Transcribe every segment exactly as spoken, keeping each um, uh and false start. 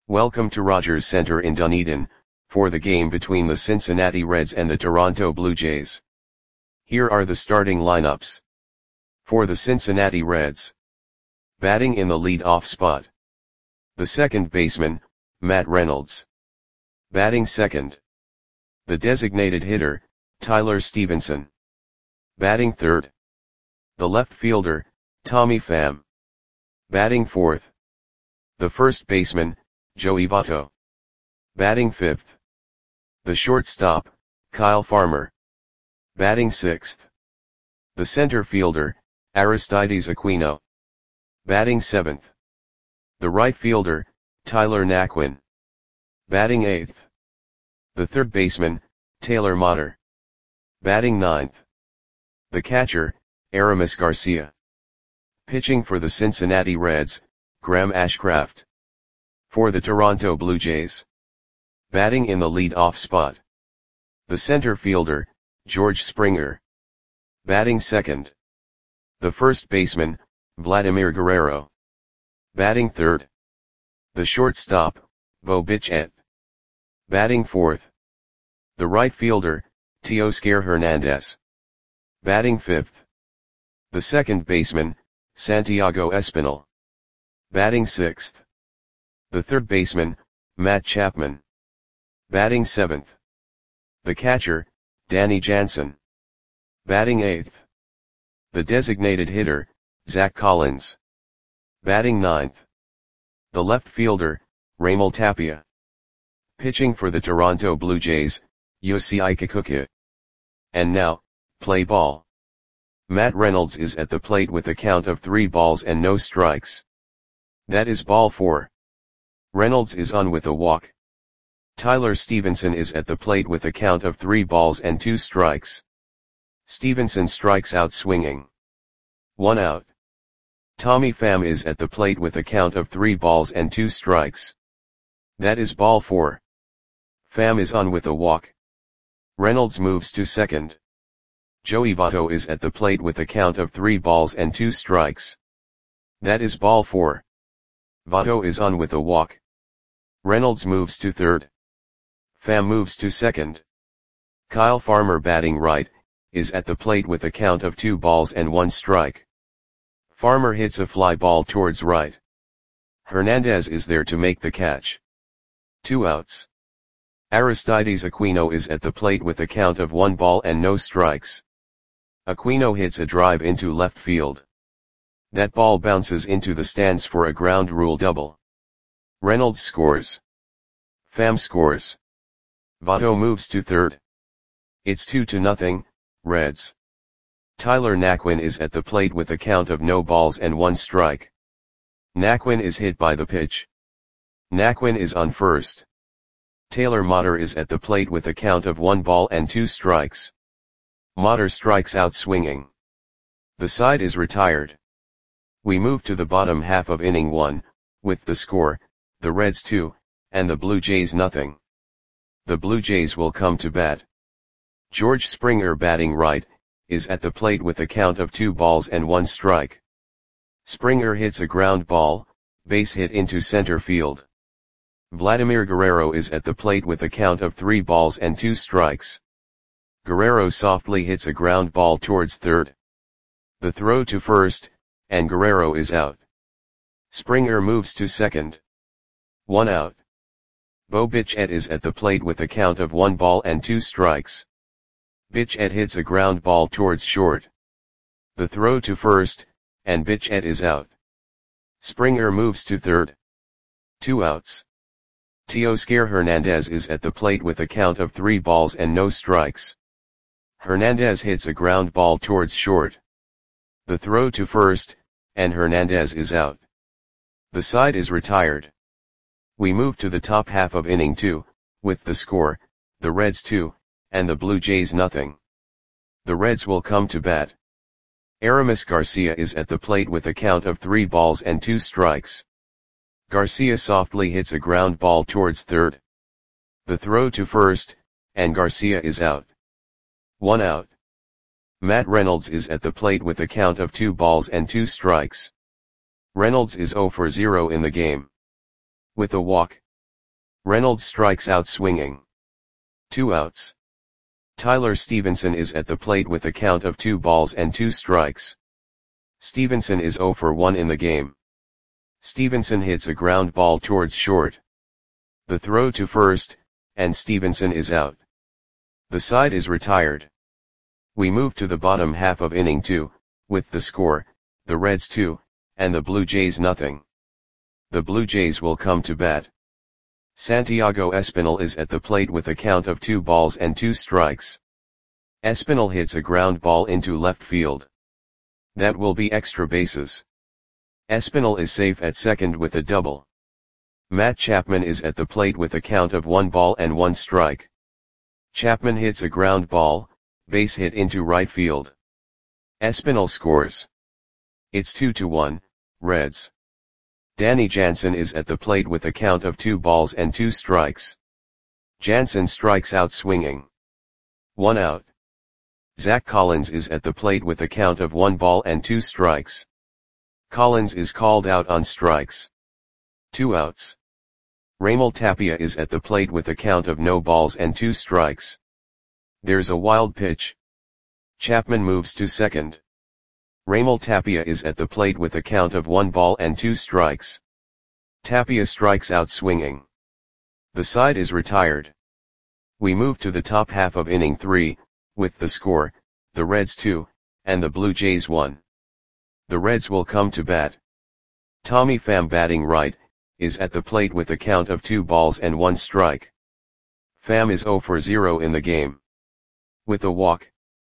Welcome to Rogers Center in Dunedin, for the game between the Cincinnati Reds and the Toronto Blue Jays. Here are the starting lineups. For the Cincinnati Reds. Batting in the lead-off spot. The second baseman, Matt Reynolds. Batting second. The designated hitter, Tyler Stephenson. Batting third. The left fielder, Tommy Pham. Batting fourth. The first baseman, Joey Votto. Batting fifth. The shortstop, Kyle Farmer. Batting sixth. The center fielder, Aristides Aquino. Batting seventh. The right fielder, Tyler Naquin. Batting eighth. The third baseman, Taylor Motter. Batting ninth. The catcher, Aramis Garcia. Pitching for the Cincinnati Reds, Graham Ashcraft. For the Toronto Blue Jays. Batting in the lead-off spot. The center fielder, George Springer. Batting second. The first baseman, Vladimir Guerrero. Batting third. The shortstop, Bo Bichette. Batting fourth. The right fielder, Teoscar Hernandez. Batting fifth. The second baseman, Santiago Espinal. Batting sixth. The third baseman, Matt Chapman. Batting seventh. The catcher, Danny Jansen. Batting eighth. The designated hitter, Zach Collins. Batting ninth. The left fielder, Raimel Tapia. Pitching for the Toronto Blue Jays, Yosei Kikuchi. And now, play ball. Matt Reynolds is at the plate with a count of three balls and no strikes. That is ball four. Reynolds is on with a walk. Tyler Stephenson is at the plate with a count of three balls and two strikes. Stephenson strikes out swinging. One out. Tommy Pham is at the plate with a count of three balls and two strikes. That is ball four. Pham is on with a walk. Reynolds moves to second. Joey Votto is at the plate with a count of three balls and two strikes. That is ball four. Votto is on with a walk. Reynolds moves to third. Pham moves to second. Kyle Farmer, batting right, is at the plate with a count of two balls and one strike. Farmer hits a fly ball towards right. Hernandez is there to make the catch. Two outs. Aristides Aquino is at the plate with a count of one ball and no strikes. Aquino hits a drive into left field. That ball bounces into the stands for a ground rule double. Reynolds scores. Pham scores. Votto moves to third. It's two to nothing, Reds. Tyler Naquin is at the plate with a count of no balls and one strike. Naquin is hit by the pitch. Naquin is on first. Taylor Motter is at the plate with a count of one ball and two strikes. Motter strikes out swinging. The side is retired. We move to the bottom half of inning one, with the score, the Reds two, and the Blue Jays nothing. The Blue Jays will come to bat. George Springer, batting right, is at the plate with a count of two balls and one strike. Springer hits a ground ball, base hit into center field. Vladimir Guerrero is at the plate with a count of three balls and two strikes. Guerrero softly hits a ground ball towards third. The throw to first, and Guerrero is out. Springer moves to second. One out. Bo Bichette is at the plate with a count of one ball and two strikes. Bichette hits a ground ball towards short. The throw to first, and Bichette is out. Springer moves to third. Two outs. Teoscar Hernandez is at the plate with a count of three balls and no strikes. Hernandez hits a ground ball towards short. The throw to first, and Hernandez is out. The side is retired. We move to the top half of inning two, with the score, the Reds two, and the Blue Jays nothing. The Reds will come to bat. Aramis Garcia is at the plate with a count of three balls and two strikes. Garcia softly hits a ground ball towards third. The throw to first, and Garcia is out. One out. Matt Reynolds is at the plate with a count of two balls and two strikes. Reynolds is zero for zero in the game. With a walk, Reynolds strikes out swinging. Two outs. Tyler Stevenson is at the plate with a count of two balls and two strikes. Stevenson is oh for one in the game. Stevenson hits a ground ball towards short. The throw to first, and Stevenson is out. The side is retired. We move to the bottom half of inning two, with the score, the Reds two, and the Blue Jays nothing. The Blue Jays will come to bat. Santiago Espinal is at the plate with a count of two balls and two strikes. Espinal hits a ground ball into left field. That will be extra bases. Espinal is safe at second with a double. Matt Chapman is at the plate with a count of one ball and one strike. Chapman hits a ground ball, base hit into right field. Espinal scores. It's two to one, Reds. Danny Jansen is at the plate with a count of two balls and two strikes. Jansen strikes out swinging. One out. Zach Collins is at the plate with a count of one ball and two strikes. Collins is called out on strikes. Two outs. Raimel Tapia is at the plate with a count of no balls and two strikes. There's a wild pitch. Chapman moves to second. Raimel Tapia is at the plate with a count of one ball and two strikes. Tapia strikes out swinging. The side is retired. We move to the top half of inning three, with the score, the Reds two, and the Blue Jays one. The Reds will come to bat. Tommy Pham batting right, is at the plate with a count of two balls and one strike. Pham is oh for zero in the game. With a walk.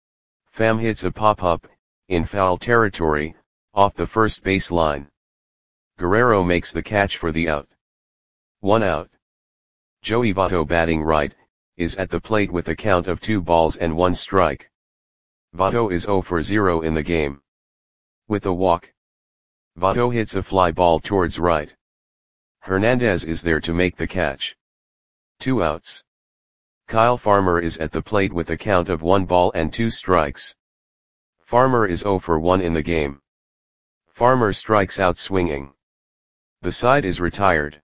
Pham hits a pop-up, in foul territory, off the first base line. Guerrero makes the catch for the out. One out. Joey Votto batting right, is at the plate with a count of two balls and one strike. Votto is oh for zero in the game. With a walk. Votto hits a fly ball towards right. Hernandez is there to make the catch. Two outs. Kyle Farmer is at the plate with a count of one ball and two strikes. Farmer is oh for one in the game. Farmer strikes out swinging. The side is retired.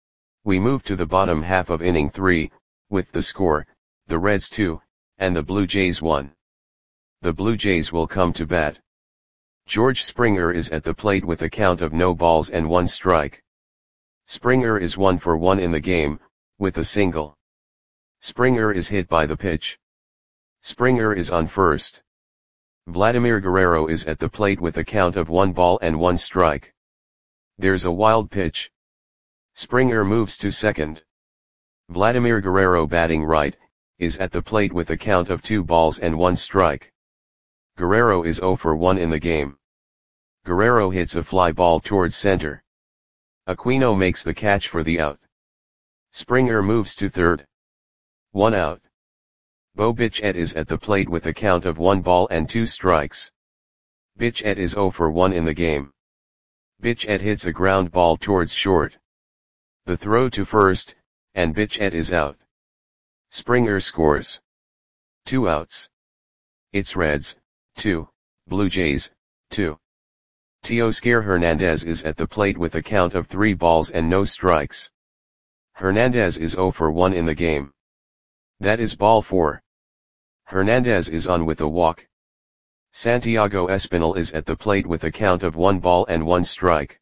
We move to the bottom half of inning three, with the score, the Reds two, and the Blue Jays one. The Blue Jays will come to bat. George Springer is at the plate with a count of no balls and one strike. Springer is one for one in the game, with a single. Springer is hit by the pitch. Springer is on first. Vladimir Guerrero is at the plate with a count of one ball and one strike. There's a wild pitch. Springer moves to second. Vladimir Guerrero batting right, is at the plate with a count of two balls and one strike. Guerrero is oh for one in the game. Guerrero hits a fly ball towards center. Aquino makes the catch for the out. Springer moves to third. One out. Bo Bichette is at the plate with a count of one ball and two strikes. Bichette is oh for one in the game. Bichette hits a ground ball towards short. The throw to first, and Bichette is out. Springer scores. Two outs. It's Reds, two, Blue Jays, two. Teoscar Hernandez is at the plate with a count of three balls and no strikes. Hernandez is oh for one in the game. That is ball four. Hernandez is on with a walk. Santiago Espinal is at the plate with a count of one ball and one strike.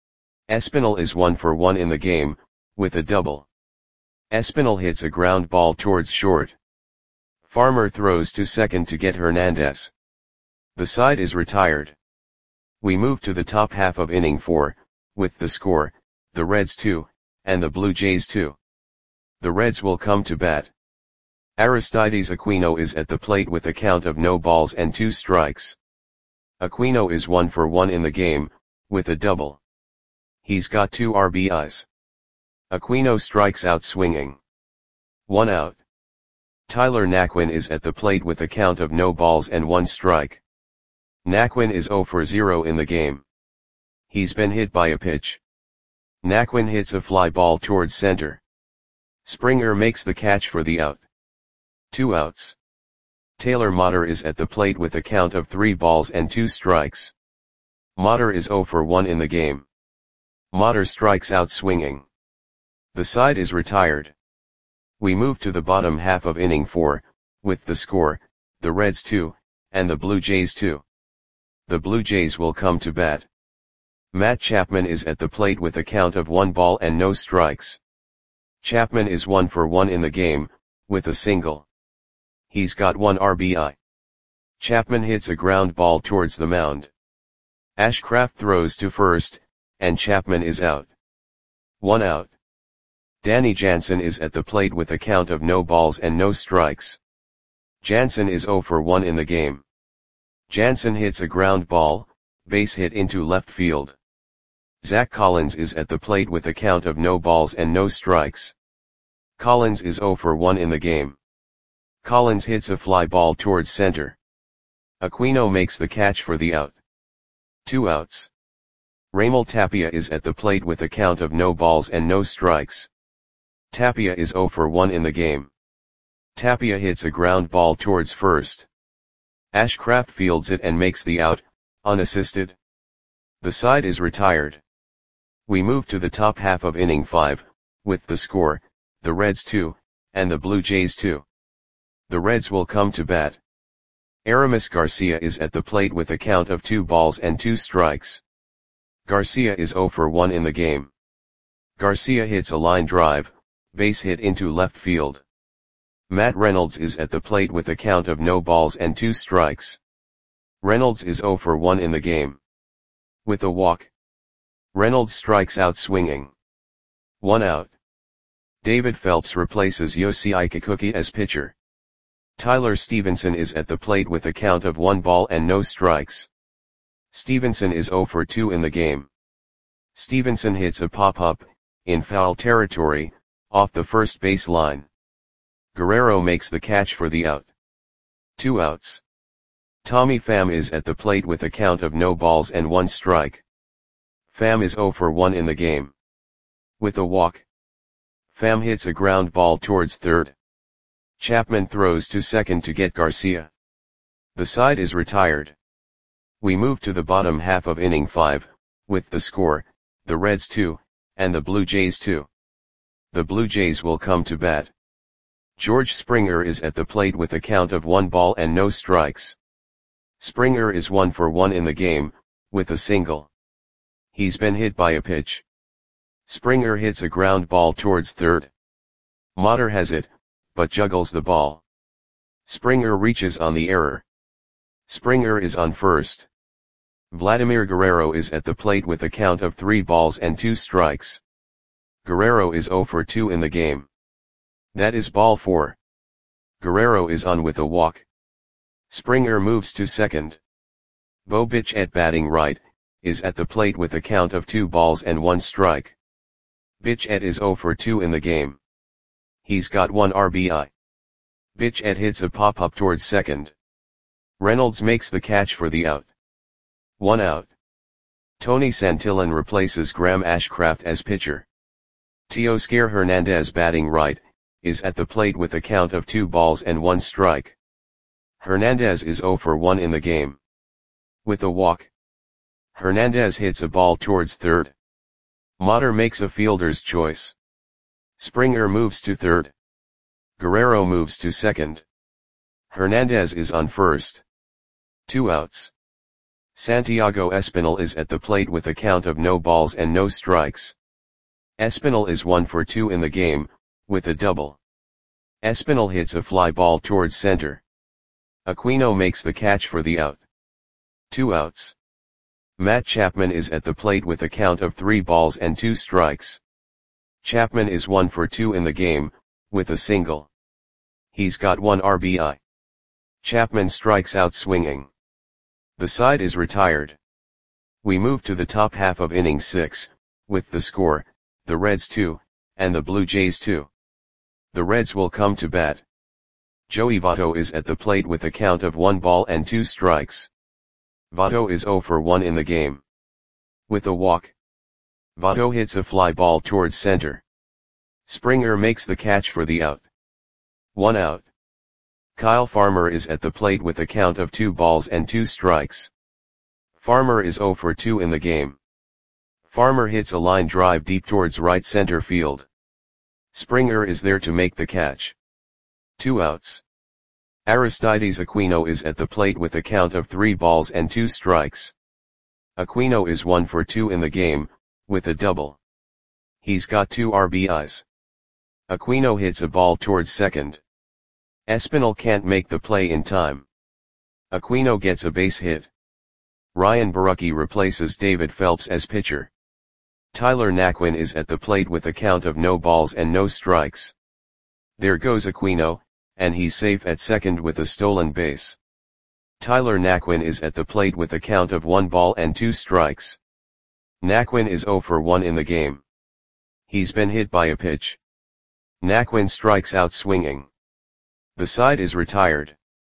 Espinal is one for one in the game, with a double. Espinal hits a ground ball towards short. Farmer throws to second to get Hernandez. The side is retired. We move to the top half of inning four, with the score, the Reds two, and the Blue Jays two. The Reds will come to bat. Aristides Aquino is at the plate with a count of no balls and two strikes. Aquino is one for one in the game, with a double. He's got two R B Is. Aquino strikes out swinging. One out. Tyler Naquin is at the plate with a count of no balls and one strike. Naquin is oh for zero in the game. He's been hit by a pitch. Naquin hits a fly ball towards center. Springer makes the catch for the out. Two outs. Taylor Motter is at the plate with a count of three balls and two strikes. Motter is oh for one in the game. Motter strikes out swinging. The side is retired. We move to the bottom half of inning four, with the score, the Reds two, and the Blue Jays two. The Blue Jays will come to bat. Matt Chapman is at the plate with a count of one ball and no strikes. Chapman is one for one in the game, with a single. He's got one R B I. Chapman hits a ground ball towards the mound. Ashcraft throws to first, and Chapman is out. One out. Danny Jansen is at the plate with a count of no balls and no strikes. Jansen is zero for one in the game. Jansen hits a ground ball, base hit into left field. Zach Collins is at the plate with a count of no balls and no strikes. Collins is zero for one in the game. Collins hits a fly ball towards center. Aquino makes the catch for the out. Two outs. Raimel Tapia is at the plate with a count of no balls and no strikes. Tapia is zero for one in the game. Tapia hits a ground ball towards first. Ashcraft fields it and makes the out, unassisted. The side is retired. We move to the top half of inning five, with the score, the Reds two, and the Blue Jays two. The Reds will come to bat. Aramis Garcia is at the plate with a count of two balls and two strikes. Garcia is zero for one in the game. Garcia hits a line drive, base hit into left field. Matt Reynolds is at the plate with a count of no balls and two strikes. Reynolds is zero for one in the game. With a walk. Reynolds strikes out swinging. One out. David Phelps replaces Yossi Kikuchi as pitcher. Tyler Stevenson is at the plate with a count of one ball and no strikes. Stevenson is zero for two in the game. Stevenson hits a pop-up, in foul territory, off the first base line. Guerrero makes the catch for the out. Two outs. Tommy Pham is at the plate with a count of no balls and one strike. Pham is zero for one in the game. With a walk. Pham hits a ground ball towards third. Chapman throws to second to get Garcia. The side is retired. We move to the bottom half of inning five, with the score, the Reds two, and the Blue Jays two. The Blue Jays will come to bat. George Springer is at the plate with a count of one ball and no strikes. Springer is one for one in the game, with a single. He's been hit by a pitch. Springer hits a ground ball towards third. Motter has it, but juggles the ball. Springer reaches on the error. Springer is on first. Vladimir Guerrero is at the plate with a count of three balls and two strikes. Guerrero is zero for two in the game. That is ball four. Guerrero is on with a walk. Springer moves to second. Bo Bichette batting right, is at the plate with a count of two balls and one strike. Bichette is zero for two in the game. He's got one R B I. Bichette hits a pop-up towards second. Reynolds makes the catch for the out. One out. Tony Santillan replaces Graham Ashcraft as pitcher. Teoscar Hernandez batting right, is at the plate with a count of two balls and one strike. Hernandez is zero for one in the game. With a walk. Hernandez hits a ball towards third. Motter makes a fielder's choice. Springer moves to third. Guerrero moves to second. Hernandez is on first. Two outs. Santiago Espinal is at the plate with a count of no balls and no strikes. Espinal is one for two in the game, with a double. Espinal hits a fly ball towards center. Aquino makes the catch for the out. Two outs. Matt Chapman is at the plate with a count of three balls and two strikes. Chapman is one for two in the game, with a single. He's got one R B I. Chapman strikes out swinging. The side is retired. We move to the top half of inning six, with the score, the Reds two, and the Blue Jays two. The Reds will come to bat. Joey Votto is at the plate with a count of one ball and two strikes. Votto is zero for one in the game. With a walk. Votto hits a fly ball towards center. Springer makes the catch for the out. One out. Kyle Farmer is at the plate with a count of two balls and two strikes. Farmer is zero for two in the game. Farmer hits a line drive deep towards right center field. Springer is there to make the catch. Two outs. Aristides Aquino is at the plate with a count of three balls and two strikes. Aquino is one for two in the game, with a double. He's got two R B Is. Aquino hits a ball towards second. Espinal can't make the play in time. Aquino gets a base hit. Ryan Borucki replaces David Phelps as pitcher. Tyler Naquin is at the plate with a count of no balls and no strikes. There goes Aquino, and he's safe at second with a stolen base. Tyler Naquin is at the plate with a count of one ball and two strikes. Naquin is zero for one in the game. He's been hit by a pitch. Naquin strikes out swinging. The side is retired.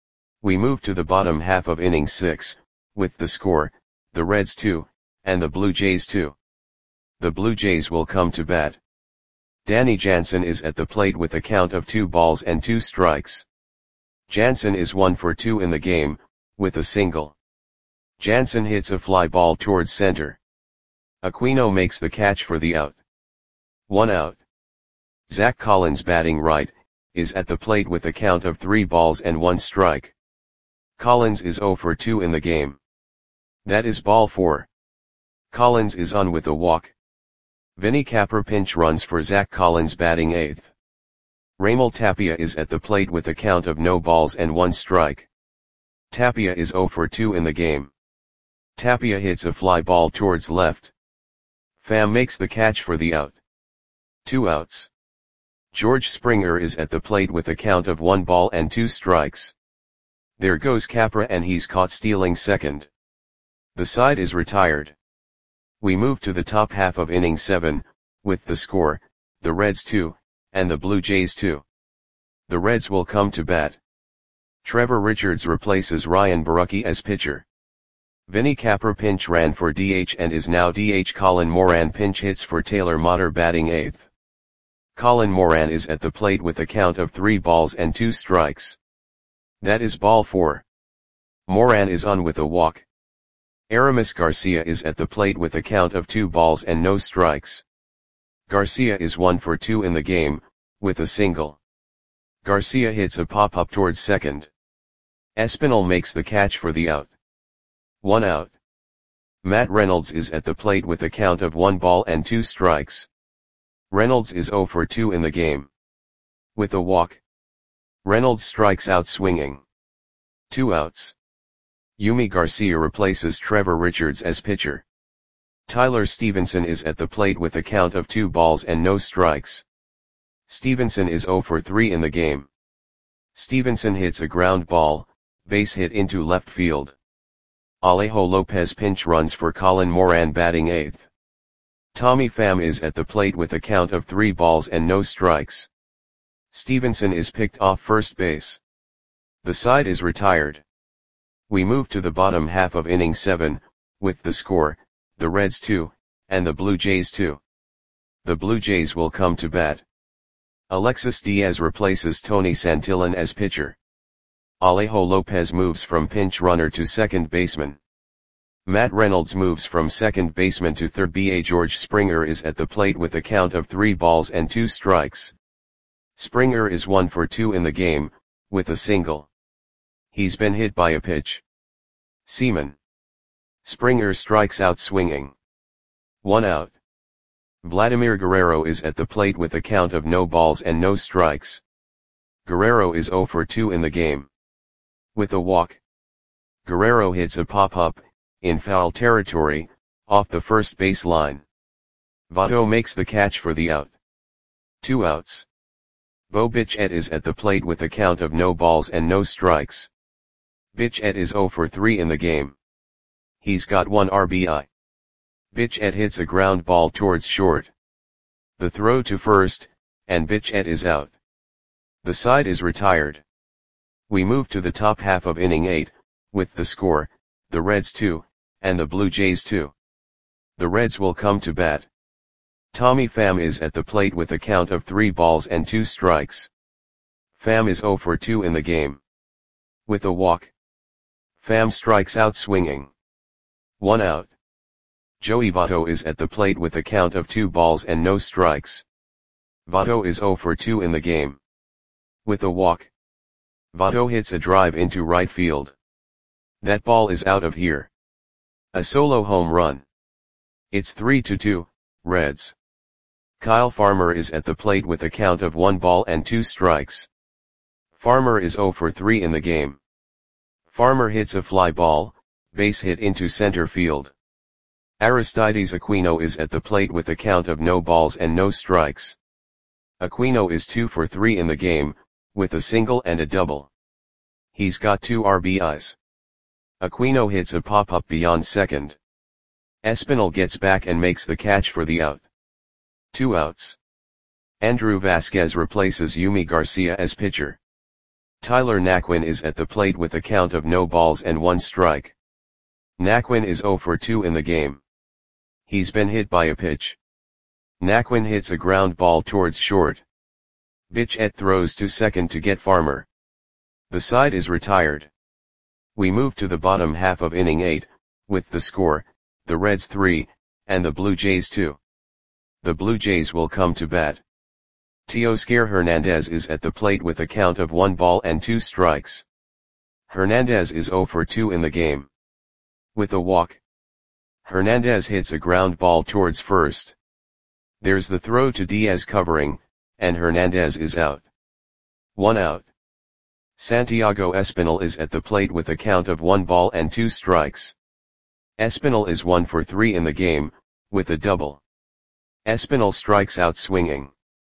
We move to the bottom half of inning six, with the score, the Reds two, and the Blue Jays two. The Blue Jays will come to bat. Danny Jansen is at the plate with a count of two balls and two strikes. Jansen is one for two in the game, with a single. Jansen hits a fly ball towards center. Aquino makes the catch for the out. One out. Zach Collins, batting right, is at the plate with a count of three balls and one strike. Collins is zero for two in the game. That is ball four. Collins is on with a walk. Vinny Capra pinch runs for Zach Collins, batting eighth. Raimel Tapia is at the plate with a count of no balls and one strike. Tapia is zero for two in the game. Tapia hits a fly ball towards left. Pham makes the catch for the out. Two outs. George Springer is at the plate with a count of one ball and two strikes. There goes Capra, and he's caught stealing second. The side is retired. We move to the top half of inning seven, with the score, the Reds two, and the Blue Jays two. The Reds will come to bat. Trevor Richards replaces Ryan Borucki as pitcher. Vinny Capra pinch ran for D H and is now D H. Colin Moran pinch hits for Taylor Motter, batting eighth. Colin Moran is at the plate with a count of three balls and two strikes. That is ball four. Moran is on with a walk. Aramis Garcia is at the plate with a count of two balls and no strikes. Garcia is one for two in the game, with a single. Garcia hits a pop-up towards second. Espinal makes the catch for the out. One out. Matt Reynolds is at the plate with a count of one ball and two strikes. Reynolds is zero for two in the game. With a walk. Reynolds strikes out swinging. Two outs. Yumi Garcia replaces Trevor Richards as pitcher. Tyler Stevenson is at the plate with a count of two balls and no strikes. Stevenson is zero for three in the game. Stevenson hits a ground ball, base hit into left field. Alejo Lopez pinch runs for Colin Moran, batting eighth. Tommy Pham is at the plate with a count of three balls and no strikes. Stevenson is picked off first base. The side is retired. We move to the bottom half of inning seven, with the score, the Reds two, and the Blue Jays two. The Blue Jays will come to bat. Alexis Diaz replaces Tony Santillan as pitcher. Alejo Lopez moves from pinch runner to second baseman. Matt Reynolds moves from second baseman to third base. George Springer is at the plate with a count of three balls and two strikes. Springer is one for two in the game, with a single. He's been hit by a pitch. Seaman. Springer strikes out swinging. One out. Vladimir Guerrero is at the plate with a count of no balls and no strikes. Guerrero is zero for two in the game. With a walk. Guerrero hits a pop-up, in foul territory, off the first base line. Votto makes the catch for the out. Two outs. Bo Bichette is at the plate with a count of no balls and no strikes. Bichette is zero for three in the game. He's got one R B I. Bichette hits a ground ball towards short. The throw to first, and Bichette is out. The side is retired. We move to the top half of inning eight, with the score, the Reds two, and the Blue Jays two. The Reds will come to bat. Tommy Pham is at the plate with a count of three balls and two strikes. Pham is zero for two in the game. With a walk. Pham strikes out swinging. One out. Joey Votto is at the plate with a count of two balls and no strikes. Votto is zero for two in the game. With a walk, Votto hits a drive into right field. That ball is out of here. A solo home run. It's three to two, Reds. Kyle Farmer is at the plate with a count of one ball and two strikes. Farmer is zero for three in the game. Farmer hits a fly ball, base hit into center field. Aristides Aquino is at the plate with a count of no balls and no strikes. Aquino is two for three in the game, with a single and a double. He's got two R B Is. Aquino hits a pop-up beyond second. Espinal gets back and makes the catch for the out. Two outs. Andrew Vasquez replaces Yumi Garcia as pitcher. Tyler Naquin is at the plate with a count of no balls and one strike. Naquin is zero for two in the game. He's been hit by a pitch. Naquin hits a ground ball towards short. Bichette throws to second to get Farmer. The side is retired. We move to the bottom half of inning eight, with the score, the Reds three, and the Blue Jays two. The Blue Jays will come to bat. Teoscar Hernandez is at the plate with a count of one ball and two strikes. Hernandez is zero for two in the game. With a walk, Hernandez hits a ground ball towards first. There's the throw to Diaz covering, and Hernandez is out. One out. Santiago Espinal is at the plate with a count of one ball and two strikes. Espinal is one for three in the game, with a double. Espinal strikes out swinging.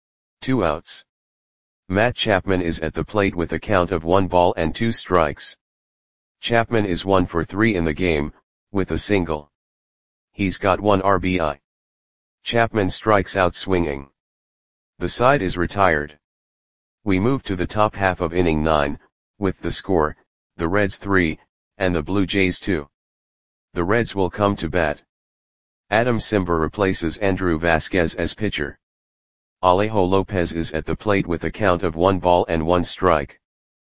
Two outs. Matt Chapman is at the plate with a count of one ball and two strikes. Chapman is one for three in the game, with a single. He's got one R B I. Chapman strikes out swinging. The side is retired. We move to the top half of inning nine, with the score, the Reds three, and the Blue Jays two. The Reds will come to bat. Adam Cimber replaces Andrew Vasquez as pitcher. Alejo Lopez is at the plate with a count of one ball and one strike.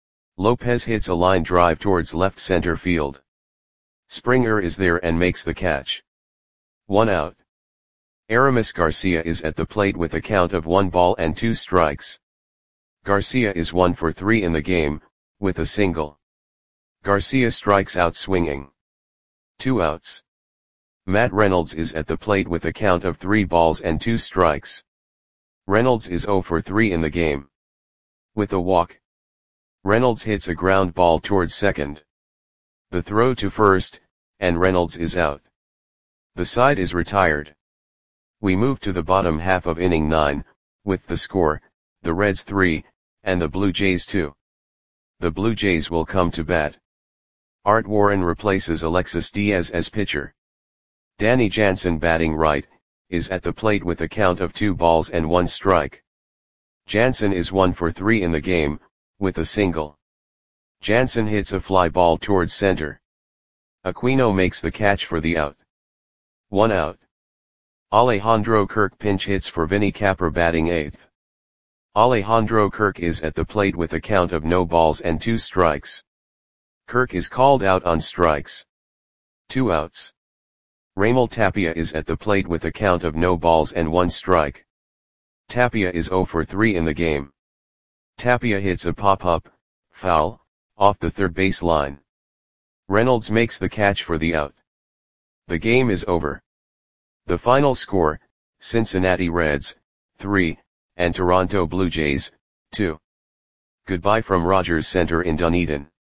Lopez hits a line drive towards left center field. Springer is there and makes the catch. One out. Aramis Garcia is at the plate with a count of one ball and two strikes. Garcia is one for three in the game, with a single. Garcia strikes out swinging. Two outs. Matt Reynolds is at the plate with a count of three balls and two strikes. Reynolds is zero for three in the game. With a walk, Reynolds hits a ground ball towards second. The throw to first, and Reynolds is out. The side is retired. We move to the bottom half of inning nine, with the score, the Reds three, and the Blue Jays two. The Blue Jays will come to bat. Art Warren replaces Alexis Diaz as pitcher. Danny Jansen, batting right, is at the plate with a count of two balls and one strike. Jansen is one for three in the game, with a single. Jansen hits a fly ball towards center. Aquino makes the catch for the out. One out. Alejandro Kirk pinch hits for Vinny Capra, batting eighth. Alejandro Kirk is at the plate with a count of no balls and two strikes. Kirk is called out on strikes. Two outs. Raimel Tapia is at the plate with a count of no balls and one strike. Tapia is zero for three in the game. Tapia hits a pop-up, foul, off the third base line. Reynolds makes the catch for the out. The game is over. The final score, Cincinnati Reds, three, and Toronto Blue Jays, two. Goodbye from Rogers Center in Dunedin.